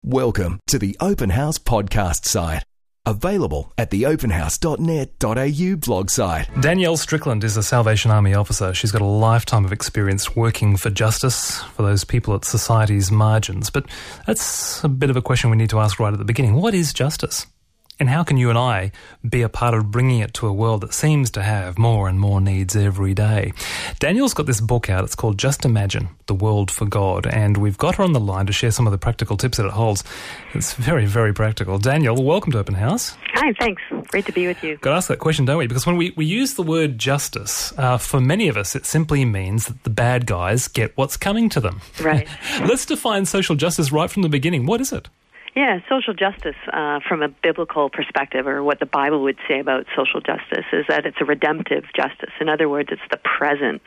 Welcome to the Open House podcast site. Available at theopenhouse.net.au blog site. Danielle Strickland is a Salvation Army officer. She's got a lifetime of experience working for justice for those people at society's margins. But that's a bit of a question we need to ask right at the beginning. What is justice? And how can you and I be a part of bringing it to a world that seems to have more and more needs every day? Danielle's got this book out. It's called Just Imagine, The World for God. And we've got her on the line to share some of the practical tips that it holds. It's very, very practical. Danielle, welcome to Open House. Hi, thanks. Great to be with you. Got to ask that question, don't we? Because when we use the word justice, for many of us, it simply means that the bad guys get what's coming to them. Right. Let's define social justice right from the beginning. What is it? Yeah, social justice from a biblical perspective, or what the Bible would say about social justice, is that it's a redemptive justice. In other words, it's the presence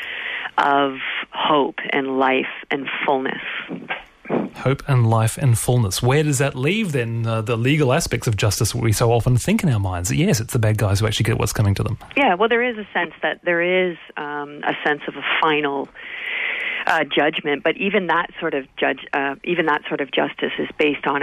of hope and life and fullness. Hope and life and fullness. Where does that leave then the legal aspects of justice that we so often think in our minds? Yes, it's the bad guys who actually get what's coming to them. Yeah, well, there is a sense that there is a sense of a final judgment, but even that sort of justice is based on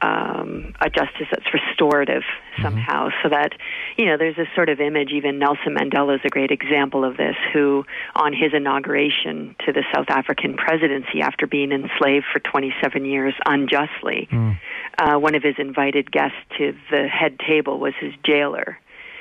a justice that's restorative somehow. So that, there's this sort of image. Even Nelson Mandela is a great example of this, who, on his inauguration to the South African presidency after being enslaved for 27 years unjustly, one of his invited guests to the head table was his jailer.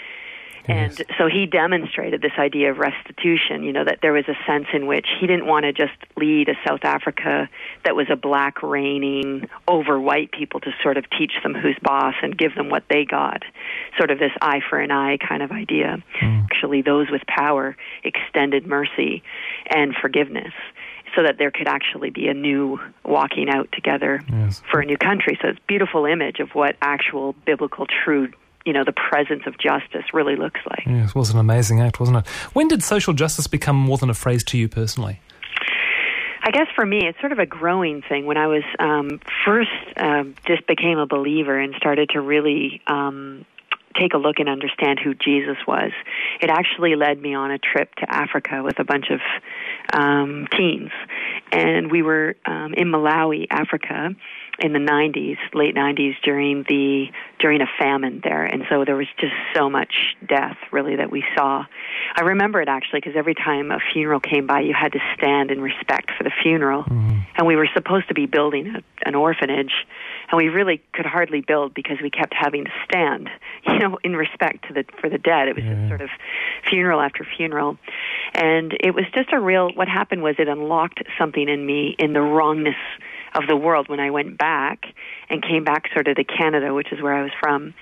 Yes. And so he demonstrated this idea of restitution, that there was a sense in which he didn't want to just lead a South Africa that was a black reigning over white people to sort of teach them who's boss and give them what they got, sort of this eye for an eye kind of idea. Actually, those with power extended mercy and forgiveness so that there could actually be a new walking out together for a new country. So it's a beautiful image of what actual biblical true the presence of justice really looks like. Yes, it was an amazing act, wasn't it? When did social justice become more than a phrase to you personally? I guess for me, it's sort of a growing thing. When I was first just became a believer and started to really take a look and understand who Jesus was, it actually led me on a trip to Africa with a bunch of teens. And we were in Malawi, Africa, in the late 90s, during a famine there. And so there was just so much death, really, that we saw. I remember it, actually, because every time a funeral came by, you had to stand in respect for the funeral. And we were supposed to be building an orphanage, and we really could hardly build because we kept having to stand, in respect for the dead. It was just sort of funeral after funeral. And it was just what happened was it unlocked something in me in the wrongness of the world when I went back and came back sort of to Canada, which is where I was from.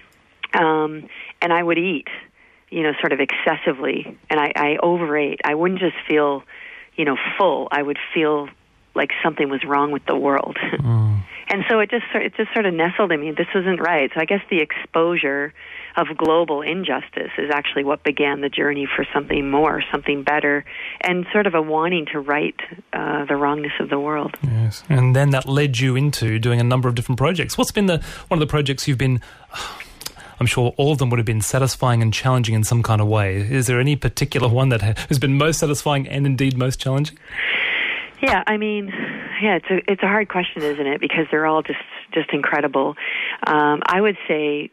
And I would eat, sort of excessively, and I overate. I wouldn't just feel, full. I would feel like something was wrong with the world. And so it just sort of nestled in me. This isn't right. So I guess the exposure of global injustice is actually what began the journey for something more, something better, and sort of a wanting to right the wrongness of the world. Yes, and then that led you into doing a number of different projects. What's been one of the projects you've been... I'm sure all of them would have been satisfying and challenging in some kind of way. Is there any particular one that has been most satisfying and indeed most challenging? Yeah, it's a hard question, isn't it? Because they're all just incredible. I would say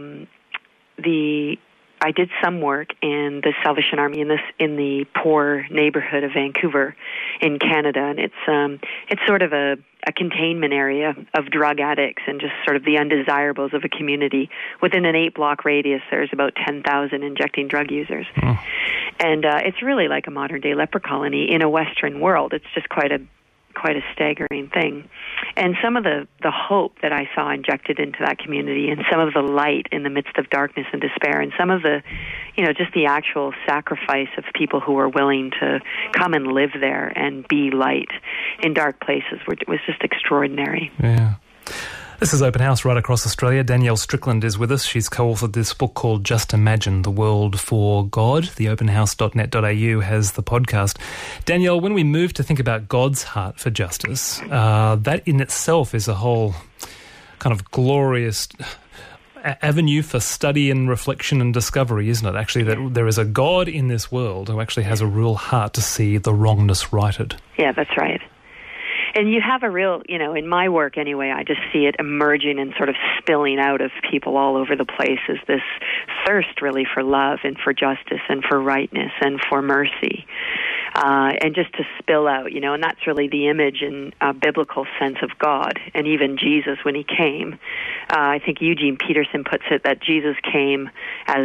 I did some work in the Salvation Army in the poor neighborhood of Vancouver in Canada, and it's sort of a containment area of drug addicts and just sort of the undesirables of a community. Within an 8-block radius, there's about 10,000 injecting drug users. And it's really like a modern-day leper colony in a Western world. It's just quite a staggering thing. And some of the hope that I saw injected into that community, and some of the light in the midst of darkness and despair, and some of the, just the actual sacrifice of people who were willing to come and live there and be light in dark places was just extraordinary. Yeah. This is Open House right across Australia. Danielle Strickland is with us. She's co-authored this book called Just Imagine, The World for God. The openhouse.net.au has the podcast. Danielle, when we move to think about God's heart for justice, that in itself is a whole kind of glorious avenue for study and reflection and discovery, isn't it? Actually, that there is a God in this world who actually has a real heart to see the wrongness righted. Yeah, that's right. And you have a real, in my work anyway, I just see it emerging and sort of spilling out of people all over the place as this thirst really for love and for justice and for rightness and for mercy. And just to spill out, and that's really the image in a biblical sense of God, and even Jesus when he came. I think Eugene Peterson puts it that Jesus came as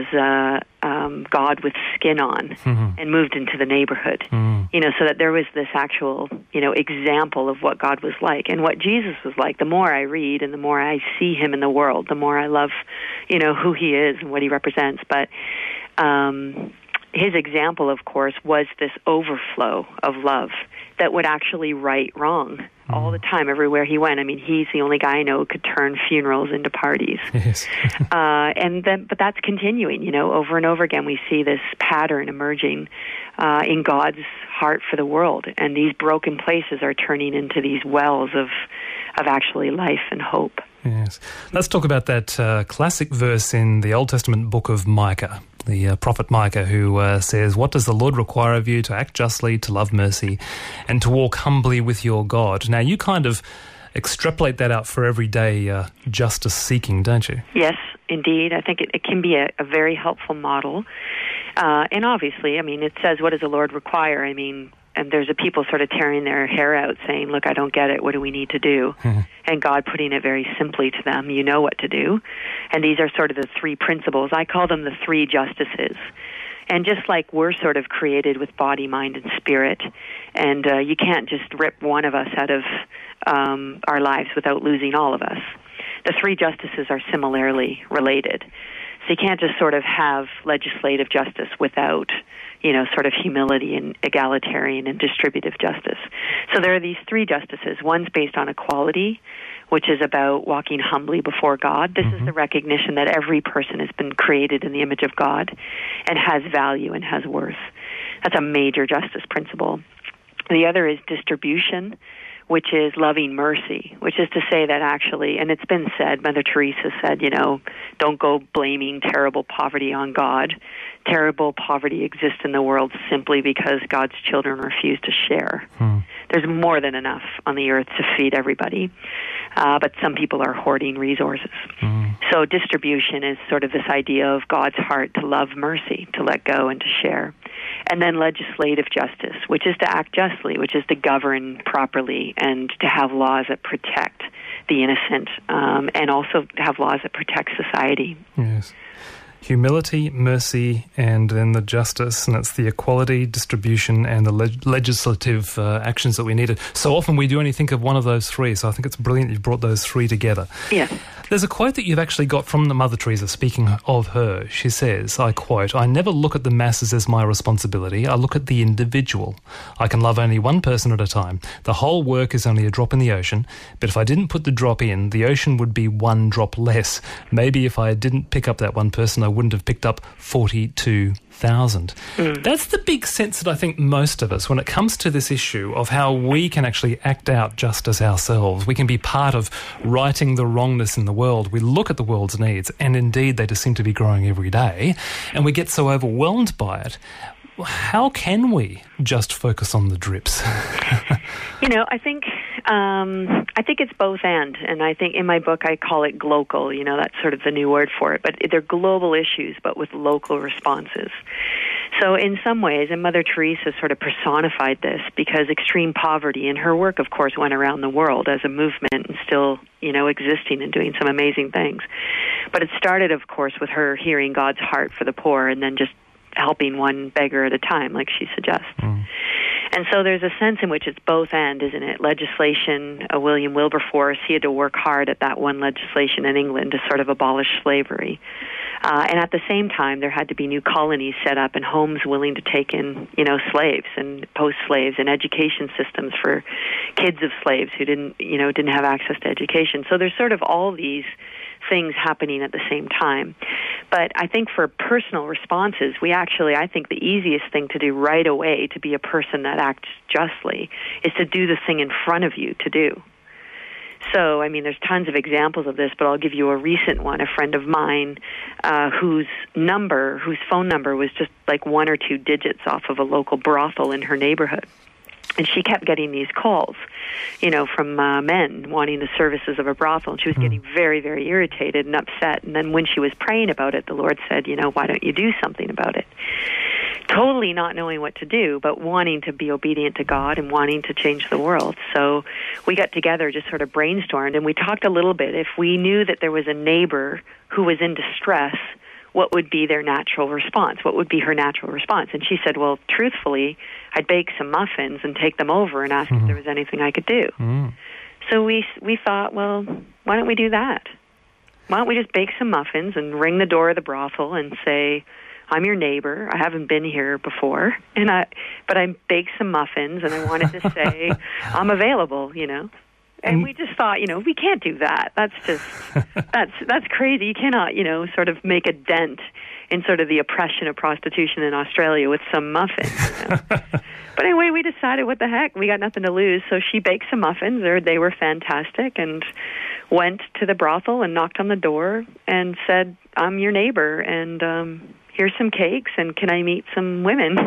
God with skin on and moved into the neighborhood, so that there was this actual, example of what God was like and what Jesus was like. The more I read and the more I see him in the world, the more I love, who he is and what he represents. But his example, of course, was this overflow of love that would actually right wrong all the time, everywhere he went. I mean, he's the only guy I know who could turn funerals into parties. Yes. But that's continuing, over and over again. We see this pattern emerging in God's heart for the world, and these broken places are turning into these wells of actually life and hope. Yes. Let's talk about that classic verse in the Old Testament book of Micah, the prophet Micah, who says, "What does the Lord require of you? To act justly, to love mercy, and to walk humbly with your God." Now, you kind of extrapolate that out for everyday justice seeking, don't you? Yes, indeed. I think it can be a very helpful model. And obviously, I mean, it says, what does the Lord require? I mean, and there's a people sort of tearing their hair out saying, look, I don't get it. What do we need to do? And God putting it very simply to them, you know what to do. And these are sort of the three principles. I call them the three justices. And just like we're sort of created with body, mind, and spirit, and you can't just rip one of us out of our lives without losing all of us. The three justices are similarly related. So you can't just sort of have legislative justice without, sort of humility and egalitarian and distributive justice. So there are these three justices. One's based on equality, which is about walking humbly before God. This is the recognition that every person has been created in the image of God and has value and has worth. That's a major justice principle. The other is distribution, which is loving mercy, which is to say that actually, and it's been said, Mother Teresa said, don't go blaming terrible poverty on God. Terrible poverty exists in the world simply because God's children refuse to share. There's more than enough on the earth to feed everybody, but some people are hoarding resources. So distribution is sort of this idea of God's heart to love mercy, to let go and to share. And then legislative justice, which is to act justly, which is to govern properly and to have laws that protect the innocent, and also have laws that protect society. Yes. Humility, mercy, and then the justice, and it's the equality, distribution, and the legislative actions that we needed. So often we do only think of one of those three, so I think it's brilliant you've brought those three together. Yeah. There's a quote that you've actually got from the Mother Teresa, speaking of her. She says, I quote, "I never look at the masses as my responsibility. I look at the individual. I can love only one person at a time. The whole work is only a drop in the ocean, but if I didn't put the drop in, the ocean would be one drop less. Maybe if I didn't pick up that one person, I wouldn't have picked up 42,000. That's the big sense that I think most of us, when it comes to this issue of how we can actually act out justice ourselves, we can be part of righting the wrongness in the world. We look at the world's needs, and indeed they just seem to be growing every day, and we get so overwhelmed by it. How can we just focus on the drips? I think it's both and I think in my book I call it glocal. That's sort of the new word for it. But they're global issues, but with local responses. So in some ways, and Mother Teresa sort of personified this because extreme poverty, and her work, of course, went around the world as a movement and still, existing and doing some amazing things. But it started, of course, with her hearing God's heart for the poor and then just helping one beggar at a time, like she suggests. And so there's a sense in which it's both and, isn't it? Legislation, William Wilberforce, he had to work hard at that one legislation in England to sort of abolish slavery. And at the same time, there had to be new colonies set up and homes willing to take in, slaves and post-slaves and education systems for kids of slaves who didn't have access to education. So there's sort of all these things happening at the same time. But I think for personal responses, I think the easiest thing to do right away to be a person that acts justly is to do the thing in front of you to do. So, there's tons of examples of this, but I'll give you a recent one. A friend of mine whose phone number was just like one or two digits off of a local brothel in her neighborhood. And she kept getting these calls. from men wanting the services of a brothel. And she was getting very, very irritated and upset. And then when she was praying about it, the Lord said, why don't you do something about it? Totally not knowing what to do, but wanting to be obedient to God and wanting to change the world. So we got together, just sort of brainstormed, and we talked a little bit. If we knew that there was a neighbor who was in distress, what would be their natural response? What would be her natural response? And she said, well, truthfully, I'd bake some muffins and take them over and ask if there was anything I could do. So we thought, well, why don't we do that? Why don't we just bake some muffins and ring the door of the brothel and say, I'm your neighbor. I haven't been here before, but I baked some muffins, and I wanted to say I'm available, And we just thought, we can't do that. That's just that's crazy. You cannot, sort of make a dent in sort of the oppression of prostitution in Australia with some muffins. But anyway, we decided, what the heck? We got nothing to lose. So she baked some muffins. They were fantastic, and went to the brothel and knocked on the door and said, I'm your neighbor, and here's some cakes, and can I meet some women?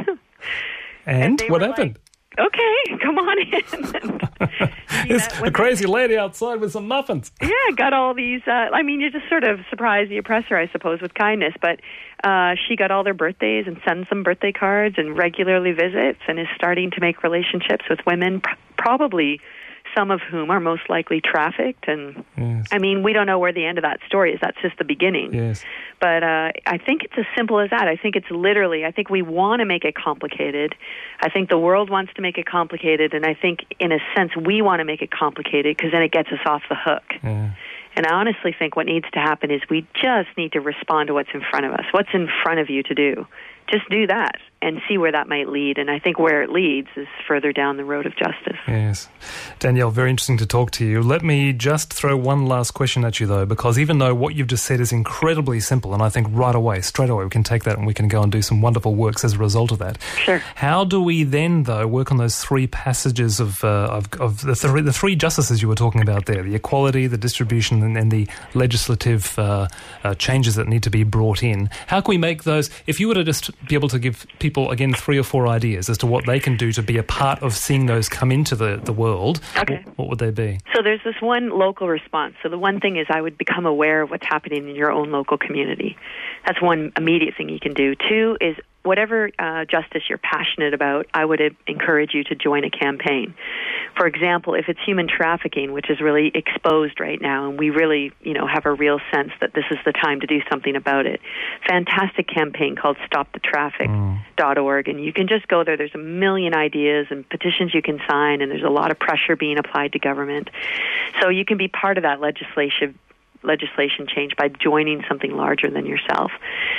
And what happened? Okay, come on in. It's a crazy lady outside with some muffins. Yeah, got all these, you just sort of surprise the oppressor, I suppose, with kindness, but she got all their birthdays and sends them birthday cards and regularly visits and is starting to make relationships with women, probably some of whom are most likely trafficked. And yes. We don't know where the end of that story is. That's just the beginning. Yes. But I think it's as simple as that. I think we want to make it complicated. I think the world wants to make it complicated, and I think, in a sense, we want to make it complicated because then it gets us off the hook. Yeah. And I honestly think what needs to happen is we just need to respond to what's in front of us. What's in front of you to do? Just do that and see where that might lead. And I think where it leads is further down the road of justice. Yes. Danielle, very interesting to talk to you. Let me just throw one last question at you, though, because even though what you've just said is incredibly simple, and I think straight away, we can take that and we can go and do some wonderful works as a result of that. Sure. How do we then, though, work on those three passages of the three justices you were talking about there, the equality, the distribution, and the legislative changes that need to be brought in? How can we make those, if you were to just be able to give people, again, 3 or 4 ideas as to what they can do to be a part of seeing those come into the world, okay. What would they be? So there's this one local response. So the one thing is I would become aware of what's happening in your own local community. That's one immediate thing you can do. 2 is whatever justice you're passionate about, I would encourage you to join a campaign. For example, if it's human trafficking, which is really exposed right now, and we really, have a real sense that this is the time to do something about it, fantastic campaign called StopTheTraffic.org, and you can just go there. There's a million ideas and petitions you can sign, and there's a lot of pressure being applied to government. So you can be part of that legislation change by joining something larger than yourself.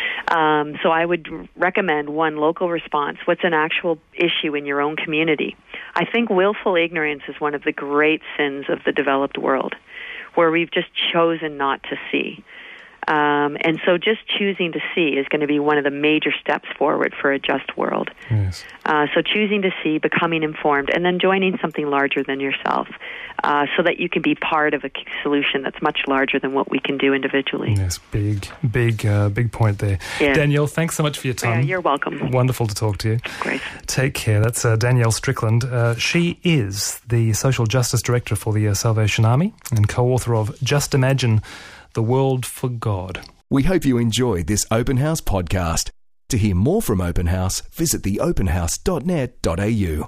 So I would recommend one, local response. What's an actual issue in your own community? I think willful ignorance is one of the great sins of the developed world, where we've just chosen not to see. And so just choosing to see is going to be one of the major steps forward for a just world. Yes. So choosing to see, becoming informed, and then joining something larger than yourself so that you can be part of a solution that's much larger than what we can do individually. Yes, big point there. Yeah. Danielle, thanks so much for your time. Yeah, you're welcome. Wonderful to talk to you. Great. Take care. That's Danielle Strickland. She is the Social Justice Director for the Salvation Army and co-author of Just Imagine the World for God. We hope you enjoyed this Open House podcast. To hear more from Open House, visit theopenhouse.net.au.